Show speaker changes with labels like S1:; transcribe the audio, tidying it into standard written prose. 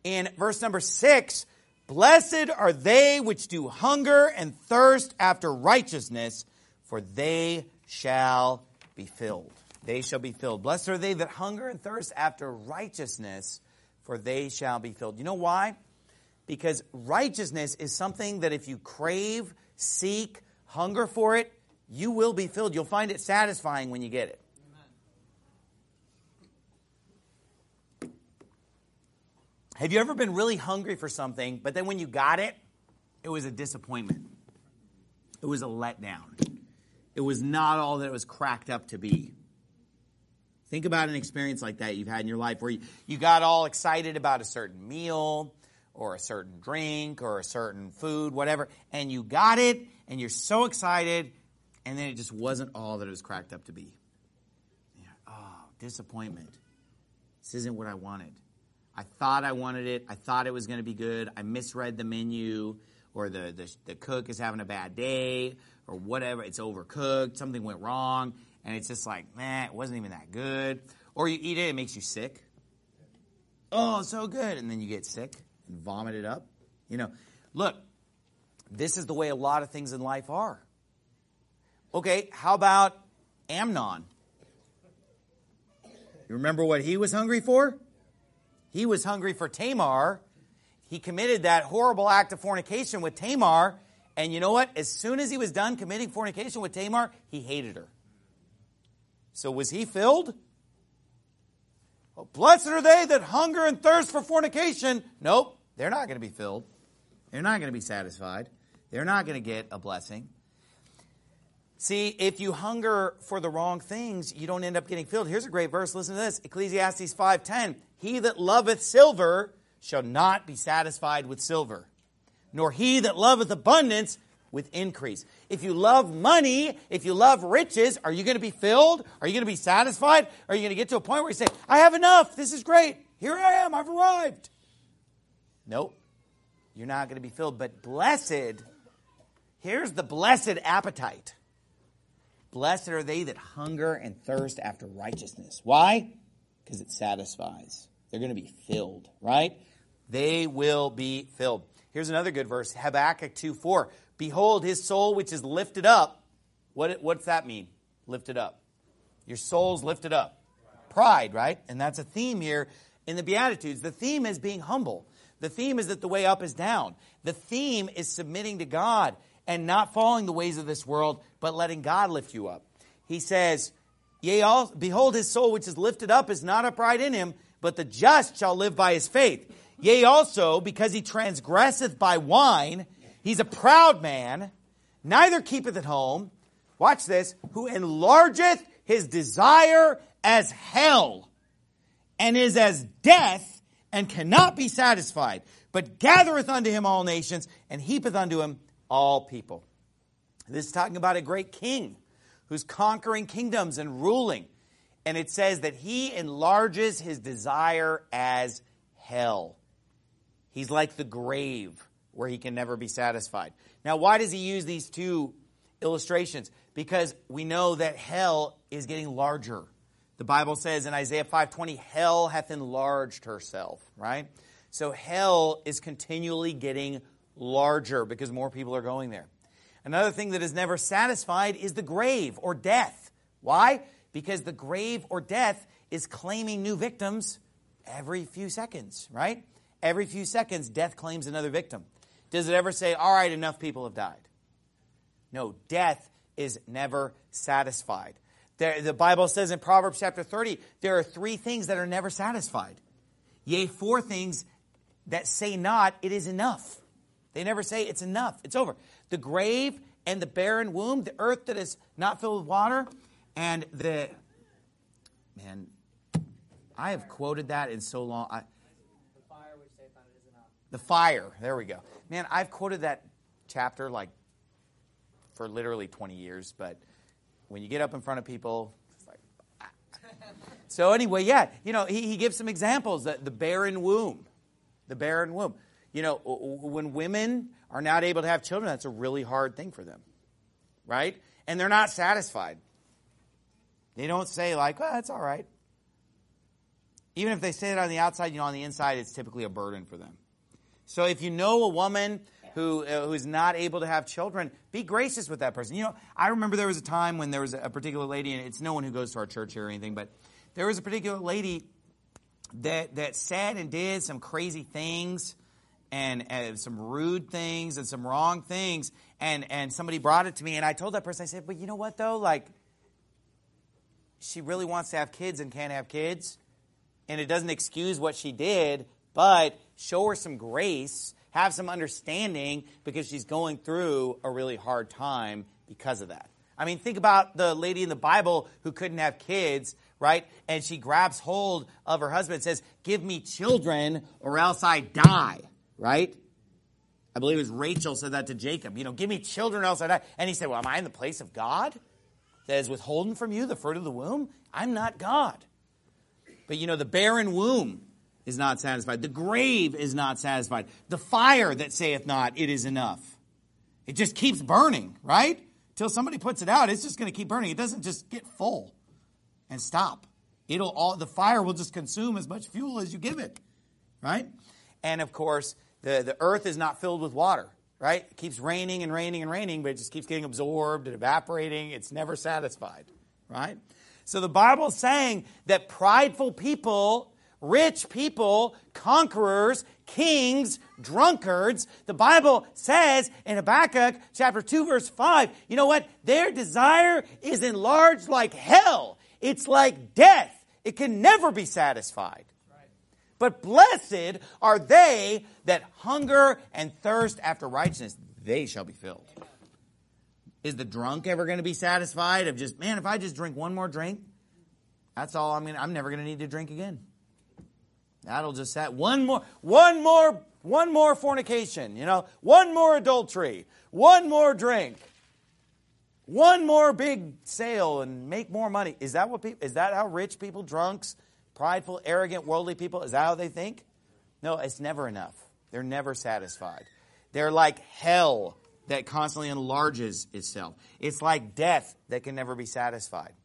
S1: In verse number 6, blessed are they which do hunger and thirst after righteousness, for they shall be filled. They shall be filled. Blessed are they that hunger and thirst after righteousness, for they shall be filled. You know why? Because righteousness is something that if you crave, seek, hunger for it, you will be filled. You'll find it satisfying when you get it. Have you ever been really hungry for something, but then when you got it, it was a disappointment? It was a letdown. It was not all that it was cracked up to be. Think about an experience like that you've had in your life where you got all excited about a certain meal or a certain drink or a certain food, whatever, and you got it, and you're so excited, and then it just wasn't all that it was cracked up to be. Oh, disappointment. This isn't what I wanted. I thought I wanted it. I thought it was going to be good. I misread the menu, or the cook is having a bad day, or whatever. It's overcooked. Something went wrong, and it's just like, it wasn't even that good. Or you eat it, it makes you sick. Oh, so good. And then you get sick and vomit it up. Look, this is the way a lot of things in life are. Okay, how about Amnon? You remember what he was hungry for? He was hungry for Tamar. He committed that horrible act of fornication with Tamar. And you know what? As soon as he was done committing fornication with Tamar, he hated her. So was he filled? Oh, blessed are they that hunger and thirst for fornication. Nope, they're not going to be filled. They're not going to be satisfied. They're not going to get a blessing. See, if you hunger for the wrong things, you don't end up getting filled. Here's a great verse. Listen to this. Ecclesiastes 5:10. He that loveth silver shall not be satisfied with silver, nor he that loveth abundance with increase. If you love money, if you love riches, are you going to be filled? Are you going to be satisfied? Are you going to get to a point where you say, I have enough. This is great. Here I am. I've arrived. Nope. You're not going to be filled. But blessed, here's the blessed appetite. Blessed are they that hunger and thirst after righteousness. Why? Because it satisfies. They're going to be filled, right? They will be filled. Here's another good verse, Habakkuk 2:4. Behold, his soul which is lifted up. What's that mean? Lifted up. Your soul's lifted up. Pride, right? And that's a theme here in the Beatitudes. The theme is being humble. The theme is that the way up is down. The theme is submitting to God and not following the ways of this world, but letting God lift you up. He says, behold, his soul which is lifted up is not upright in him, but the just shall live by his faith. Yea, also, because he transgresseth by wine, he's a proud man, neither keepeth at home, watch this, who enlargeth his desire as hell, and is as death, and cannot be satisfied, but gathereth unto him all nations, and heapeth unto him all people. This is talking about a great king who's conquering kingdoms and ruling. And it says that he enlarges his desire as hell. He's like the grave where he can never be satisfied. Now, why does he use these two illustrations? Because we know that hell is getting larger. The Bible says in Isaiah 5:20, hell hath enlarged herself, right? So hell is continually getting larger because more people are going there. Another thing that is never satisfied is the grave or death. Why? Because the grave or death is claiming new victims every few seconds, right? Every few seconds, death claims another victim. Does it ever say, all right, enough people have died? No, death is never satisfied. The Bible says in Proverbs chapter 30, there are 3 things that are never satisfied. Yea, 4 things that say not, it is enough. They never say it's enough. It's over. The grave and the barren womb, the earth that is not filled with water, and I have quoted that in so long.
S2: The fire which saith not, it is enough.
S1: The fire, there we go. Man, I've quoted that chapter for literally 20 years, but when you get up in front of people, it's like, ah. So anyway, yeah, he gives some examples. The barren womb. The barren womb. When women are not able to have children, that's a really hard thing for them, right? And they're not satisfied. They don't say it's all right. Even if they say it on the outside, on the inside, it's typically a burden for them. So if you know a woman who's not able to have children, be gracious with that person. I remember there was a time when there was a particular lady, and it's no one who goes to our church here or anything, but there was a particular lady that said and did some crazy things and some rude things and some wrong things, and somebody brought it to me, and I told that person, I said, but you know what, though? Like, she really wants to have kids and can't have kids, and it doesn't excuse what she did, but show her some grace, have some understanding, because she's going through a really hard time because of that. I mean, think about the lady in the Bible who couldn't have kids, right? And she grabs hold of her husband and says, give me children or else I die, right? I believe it was Rachel said that to Jacob. Give me children or else I die. And he said, well, am I in the place of God that is withholding from you the fruit of the womb? I'm not God. But the barren womb is not satisfied. The grave is not satisfied. The fire that saith not, it is enough. It just keeps burning, right? Till somebody puts it out, it's just going to keep burning. It doesn't just get full and stop. The fire will just consume as much fuel as you give it, right? And of course, the earth is not filled with water, right? It keeps raining and raining and raining, but it just keeps getting absorbed and evaporating. It's never satisfied, right? So the Bible is saying that prideful people, rich people, conquerors, kings, drunkards, the Bible says in Habakkuk chapter 2 verse 5, you know what? Their desire is enlarged like hell. It's like death. It can never be satisfied. But blessed are they that hunger and thirst after righteousness. They shall be filled. Is the drunk ever going to be satisfied of just, man, if I just drink one more drink, that's all I'm never going to need to drink again. That'll just set one more fornication, one more adultery, one more drink, one more big sale and make more money. Is that how rich people, drunks, prideful, arrogant, worldly people, is that how they think? No, it's never enough. They're never satisfied. They're like hell that constantly enlarges itself. It's like death that can never be satisfied.